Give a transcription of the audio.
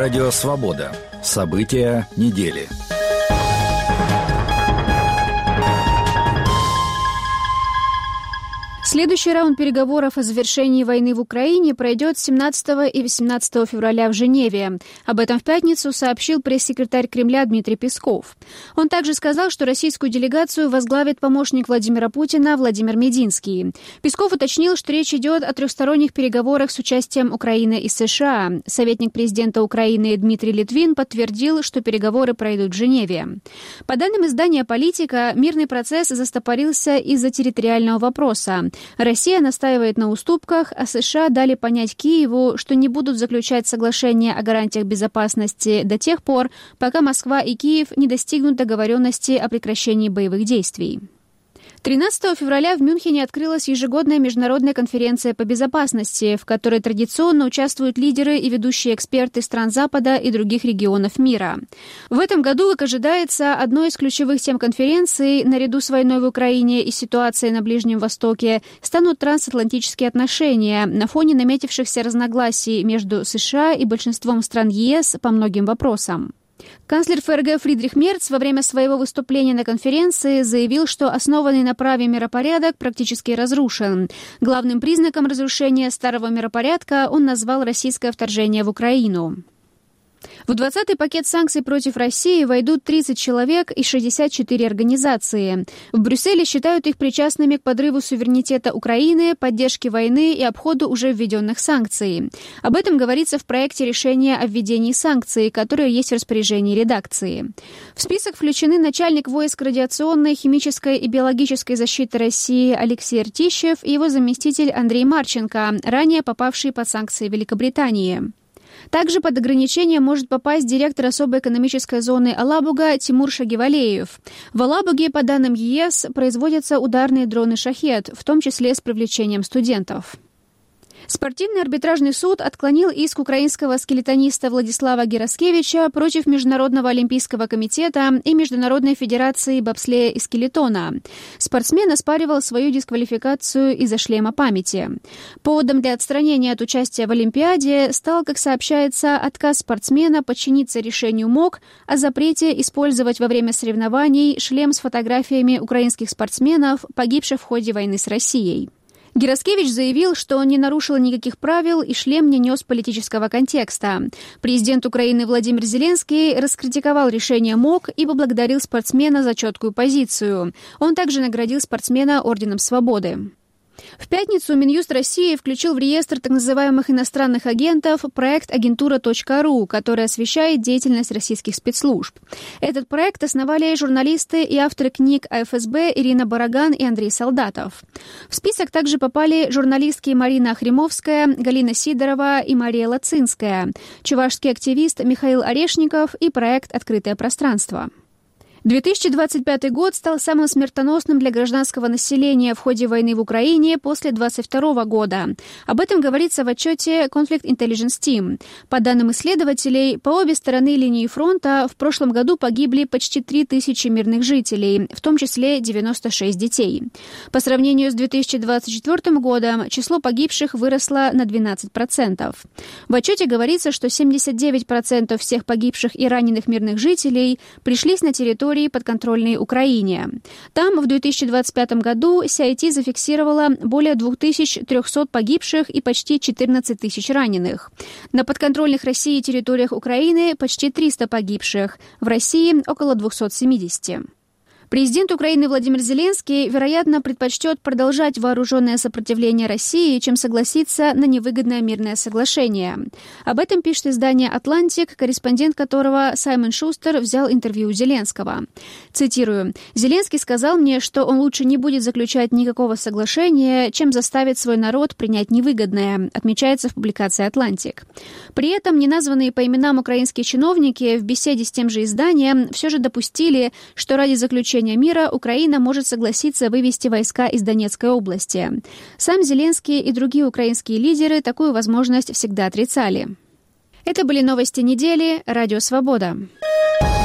Радио «Свобода». События недели. Следующий раунд переговоров о завершении войны в Украине пройдет 17 и 18 февраля в Женеве. Об этом в пятницу сообщил пресс-секретарь Кремля Дмитрий Песков. Он также сказал, что российскую делегацию возглавит помощник Владимира Путина Владимир Мединский. Песков уточнил, что речь идет о трехсторонних переговорах с участием Украины и США. Советник президента Украины Дмитрий Литвин подтвердил, что переговоры пройдут в Женеве. По данным издания «Политика», мирный процесс застопорился из-за территориального вопроса. Россия настаивает на уступках, а США дали понять Киеву, что не будут заключать соглашение о гарантиях безопасности до тех пор, пока Москва и Киев не достигнут договоренности о прекращении боевых действий. 13 февраля в Мюнхене открылась ежегодная международная конференция по безопасности, в которой традиционно участвуют лидеры и ведущие эксперты стран Запада и других регионов мира. В этом году, как ожидается, одной из ключевых тем конференции, наряду с войной в Украине и ситуацией на Ближнем Востоке, станут трансатлантические отношения на фоне наметившихся разногласий между США и большинством стран ЕС по многим вопросам. Канцлер ФРГ Фридрих Мерц во время своего выступления на конференции заявил, что основанный на праве миропорядок практически разрушен. Главным признаком разрушения старого миропорядка он назвал российское вторжение в Украину. В 20-й пакет санкций против России войдут 30 человек и 64 организации. В Брюсселе считают их причастными к подрыву суверенитета Украины, поддержке войны и обходу уже введенных санкций. Об этом говорится в проекте решения о введении санкций, которое есть в распоряжении редакции. В список включены начальник войск радиационной, химической и биологической защиты России Алексей Ртищев и его заместитель Андрей Марченко, ранее попавшие под санкции Великобритании. Также под ограничение может попасть директор особой экономической зоны Алабуга Тимур Шагивалеев. В Алабуге, по данным ЕС, производятся ударные дроны «Шахед», в том числе с привлечением студентов. Спортивный арбитражный суд отклонил иск украинского скелетониста Владислава Гераскевича против Международного олимпийского комитета и Международной федерации бобслея и скелетона. Спортсмен оспаривал свою дисквалификацию из-за шлема памяти. Поводом для отстранения от участия в Олимпиаде стал, как сообщается, отказ спортсмена подчиниться решению МОК о запрете использовать во время соревнований шлем с фотографиями украинских спортсменов, погибших в ходе войны с Россией. Гераскевич заявил, что он не нарушил никаких правил и шлем не нес политического контекста. Президент Украины Владимир Зеленский раскритиковал решение МОК и поблагодарил спортсмена за четкую позицию. Он также наградил спортсмена Орденом Свободы. В пятницу Минюст России включил в реестр так называемых иностранных агентов проект «Агентура.ру», который освещает деятельность российских спецслужб. Этот проект основали журналисты и авторы книг о ФСБ Ирина Бараган и Андрей Солдатов. В список также попали журналистки Марина Охримовская, Галина Сидорова и Мария Лацинская, чувашский активист Михаил Орешников и проект «Открытое пространство». 2025 год стал самым смертоносным для гражданского населения в ходе войны в Украине после 2022 года. Об этом говорится в отчете Conflict Intelligence Team. По данным исследователей, по обе стороны линии фронта в прошлом году погибли почти 3000 мирных жителей, в том числе 96 детей. По сравнению с 2024 годом число погибших выросло на 12%. В отчете говорится, что 79% всех погибших и раненых мирных жителей пришлись на территорию подконтрольной Украине. Там в 2025 году CIT зафиксировала более 2300 погибших и почти 14 тысяч раненых. На подконтрольных России территориях Украины почти 300 погибших, в России около 270. Президент Украины Владимир Зеленский, вероятно, предпочтет продолжать вооруженное сопротивление России, чем согласиться на невыгодное мирное соглашение. Об этом пишет издание «Атлантик», корреспондент которого Саймон Шустер взял интервью у Зеленского. Цитирую: «Зеленский сказал мне, что он лучше не будет заключать никакого соглашения, чем заставить свой народ принять невыгодное», отмечается в публикации «Атлантик». При этом неназванные по именам украинские чиновники в беседе с тем же изданием все же допустили, что ради заключения мира Украина может согласиться вывести войска из Донецкой области. Сам Зеленский и другие украинские лидеры такую возможность всегда отрицали. Это были новости недели. Радио «Свобода».